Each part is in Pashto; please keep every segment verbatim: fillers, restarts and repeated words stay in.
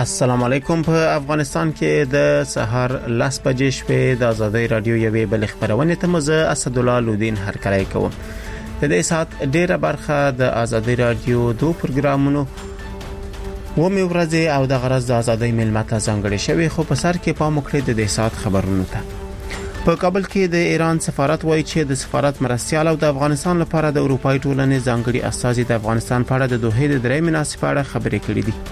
السلام علیکم. په افغانستان کې د سهار لاس بجې شوې د آزادۍ رادیو یوې بل خبرونه ته مزه اسد الله لودین هرکلی کوم. د دې سات ډیره برخه د آزادۍ رادیو دوه پروګرامونو و مې ورځي او د غرض د آزادۍ ملمت ځانګړي شوی، خو په سر کې پام وکړئ د دې سات خبرونو ته. په کابل کې د ایران سفارت وایي چې د سفارت مرستيال او د افغانستان لپاره د اروپאי ټولنې ځانګړي استازي د افغانستان په اړه د دوه د درې مناسبه په اړه خبرې کړې دي.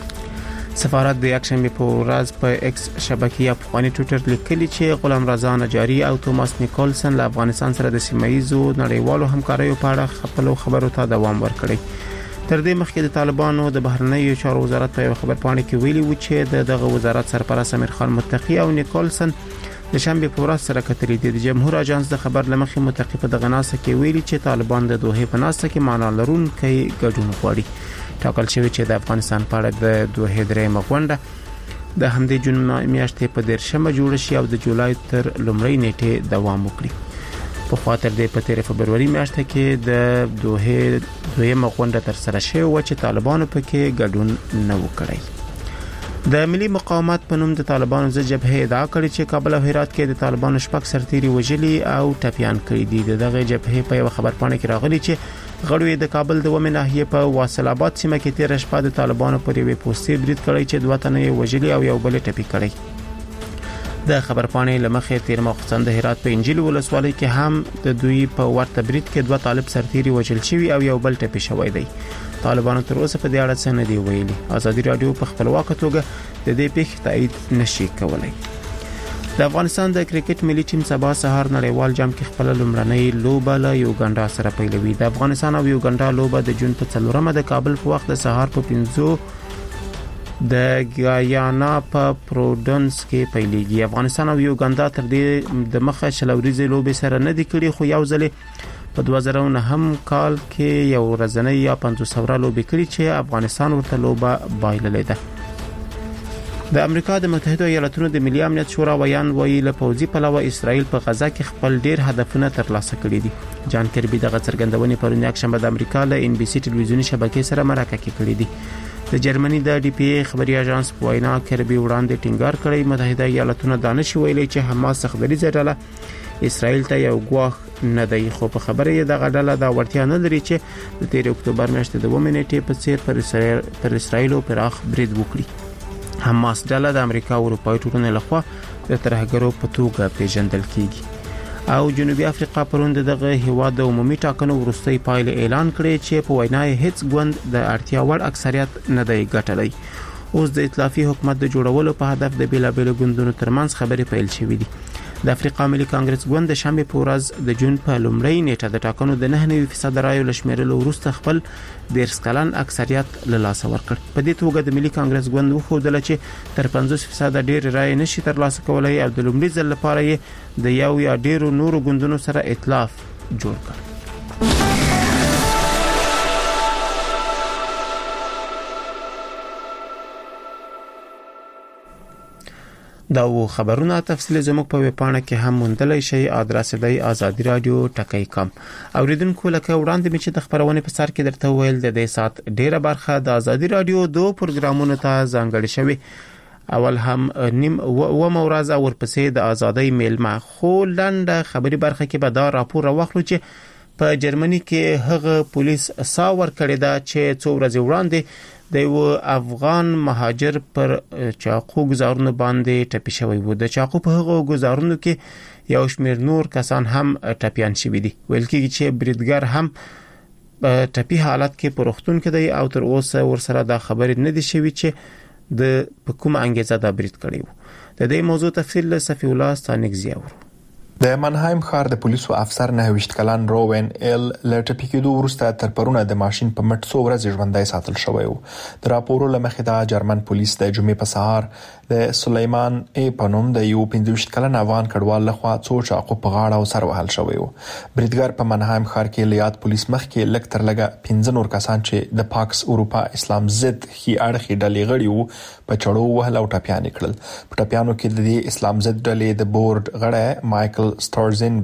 سفارت د یکشنبه په ورځ په ایکس شبکې یا په ټوئیټر لیکلي چې غلام رضا نجاری او توماس نیکولسن له افغانستان سره د سیمایي نړیوالو همکاریو په اړه خپل خبرو ته دوام ورکړي. تر دې مخکې د طالبانو د بهرنیو چارو وزارت په خبر پاڼه کې ویلي و چې د دغه وزارت سرپرست امیر خان متقی او نیکولسن د شنبه په ورځ سره کتلې دي. د جمهور اژانس د خبر لمخې متقی په دغه ناسه کې ویلي چې طالبان د دوه په ناسه کې معنا لرونکي ګډون غواړي. ټاکل شوی چې د افغانستان په اړه د دوه درې مغونډه د همدې جون میاشتې په دیرشمه جوړ شي او د جولای تر لومړۍ نیټه دوام وکړي. په خاطر د په تیر فبرवरी میاشت کې د دوه دوه مغونډه تر سره شوی و چې طالبانو پکې ګډون نه وکړي. د ملي مقاومت په نوم د طالبانو ز جبهه ادعا کړې چې کابل او هرات کې د طالبانو شپږ سرتيري وژلي او ټپيان کړي دي. دغه جبهه په یو خبر پاڼه کې راغلي چې غړي د کابل د ومه ناحیه په واصل آباد سیمه کې تیر شپه د طالبانو پر یوې پوسټي برید کړی چې دوه تنه یې وژلي او یو بل ټپي کړی. د خبر پاڼې لمخې تیر مخصن د هرات په انجیل ولسوالۍ کې هم د دوی په ورته برید کې دوه طالب سرتيري وژل شوی او یو بل ټپي شوی دی. طالبانو تر اوسه په دې اړه څه نه دی ویلي. آزادي رادیو په خپلواک توګه د دې پیښې تایید نشي کولای. د افغانستان د کرکټ ملي ټیم سبا سهار نړیوال جام کې خپل لومړنۍ لوبه له یوګانډا سره پیلوي. د افغانستان او یوګانډا لوبه د جون په څلورمه د کابل په وخت د سهار په پنځو د ګیانا په پروډنس کې پیلېږي. افغانستان او یوګانډا تر دې د مخه شلوريزه لوبه سره نه دی کړی، خو یو ځل په دوه زره نه هم کال کې یو ورځنۍ یا پنځوس اوره لوبه کړی چې افغانستان ورته لوبه بایللې ده. د امریکا د متحده ایالاتونو د ملي امنیت شورا ویان ویلي له پوځي پلوه اسرائیل په غزا کې خپل ډیر هدفونه ترلاسه کړي دي. جان کربي دغه څرګندونې پرون یکشنبه د امریکا له ان بي سي ټلویزیوني شبکې سره مرکه کې کړې دي. د جرمني د ډي پی ای خبري اژانس وینا کربي وړاندې ټینګار کړی متحده ایالاتونو دانش ویلي چې حماس څخه ډله اسرائیل ته یو ګواښ نه دی، خو په خبره یې دغه ډله دا وړتیا نه لري چې د تیر اکتوبر میاشتې د ومه نیټې په څیر پر اسرائیل پر اسرائیل پراخ برید وکړي. حماس ډله د امریکا او اروپאי ټولنې لخوا د ترهګرو په توګه پیژندل کیږي. او جنوبي افریقا پرون دغه هیواد د عمومي ټاکنو وروستۍ پایلې اعلان کړې چې په وینا یې هیڅ ګوند د اړتیا وړ اکثریت نه دی ګټلی. اوس د ائتلافي حکومت د جوړولو په هدف د بیلابیلو ګوندونو ترمنځ خبرې پیل شوې دي. د افریقا ملي کانګرس ګوند د شنبه په ورځ د جون په لومړۍ نیټه د ټاکنو د نه نه فیصد رایو لشمیرلو وروسته خپل ډیر سکلن اکثریت له لاسه ورکړ. په دې توګه د ملي کانګرس ګوند وښودل چې تر پنځوس فیصد ډیر رای نشي ترلاسه کولای او د لومړي ځل لپاره یې د یو یا ډیرو نورو ګوندونو سره ائتلاف جوړ کړ. دا و خبرونه تفصیل زموږ په ویبپاڼه کې هم موندلای شئ. ادرس دی آزادی رادیو ټکی کام. اوریدونکو لکه وړاندې مې چې د خبرونه په سر کې درته ویل د دې سات ډیره برخه د آزادی رادیو دوه پروګرامونو ته ځانګړي شوی. اول هم نیم و مورز او ورپسې د آزادۍ میلمه. خو لنډه خبري برخه کې به دا راپور راوخلو چې په جرمني کې هغه پولیس ساور کړی دا چې څو ورځې وړاندې د یو افغان مهاجر پر چاقو گزارونو باندې ټپي شوی و. د چاقو په هغه گزارونو کې یو شمېر نور کسان هم ټپيان شوي دي. ویل کېږي چې بریدګر هم په ټپي حالت کې په روغتون کې دی او تر اوسه ورسره دا خبرې نه دي شوي چې د په کومه انګیزه دا برید کړی و. د دې موضوع تفصیل له صفی الله ستانکزی اورو. د منهایم ښار د پولیسو افسر نه ویشت کلن روون ال لټپی کېدو وروسته تر پرونه د ماشين په مټ څو ورځې ژوندۍ ساتل شوی و. د راپورو لمخې د جرمن پولیس د جمعې په سهار د سلیمان ای پنوم د یو پنځه ویشت کلن افغان کډوال لخوا څو چاقو په غاړه او سر وهل شوی و. بریدګر په منهایم ښار کې لیات پولیس مخ کې لک تر لګه پنځه نور کسان چې د پاکس اروپا اسلام ضد هي اړخي ډلې غړي وو په چړو وهل او ټپيان کړل. په ټپيانو کې د اسلام ضد ډلې د بورډ غړی مایکل ستارزن